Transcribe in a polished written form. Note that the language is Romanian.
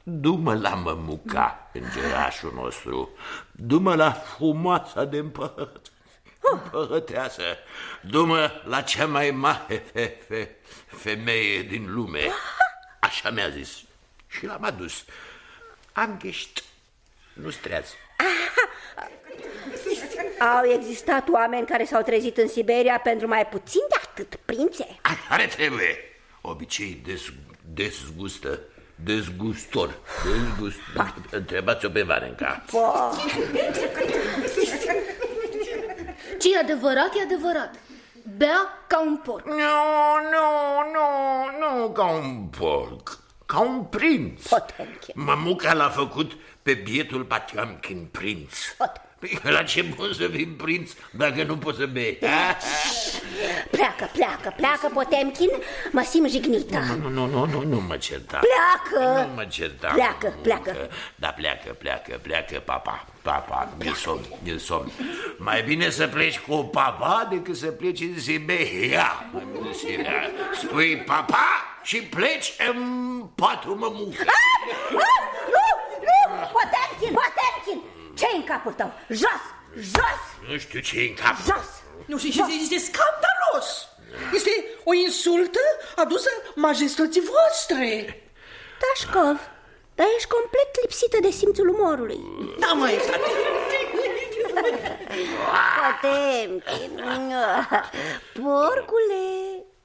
Du-mă la mămuca, îngerașul nostru. Du-mă la frumoasa de împărăteasă. Du-mă la cea mai mare femeie din lume. Așa mi-a zis. Și l-am adus. Am ghești. Nu-ți trează. Au existat oameni care s-au trezit în Siberia pentru mai puțin de atât, prințe. Care trebuie. Obicei dezgustor. Întrebați-o pe Varenca. Ce-i adevărat, e adevărat. Bea ca un porc. Nu ca un porc. Ca un prinț. Potemkin. Mămuca l-a făcut pe bietul Potemkin prinț. La ce bun să fii prinț dacă nu poți să bei? Pleacă, Potemkin. Mă simt jignită. Nu mă certa. Pleacă. Nu mă certa. Pleacă. Da, pleacă, papa, mi-e somn. Mai bine să pleci cu papa decât să pleci în Siberia. Spui papa și pleci în patul mămucă. Nu! Potemkin! Ce-i în capul tău? Jos! Nu știu ce-i în cap. Jos! Nu știu, este scandalos. Este o insultă adusă majestății voastre. Tașcov, dar ești complet lipsită de simțul umorului. Da, maestate. Potemkin, porcule,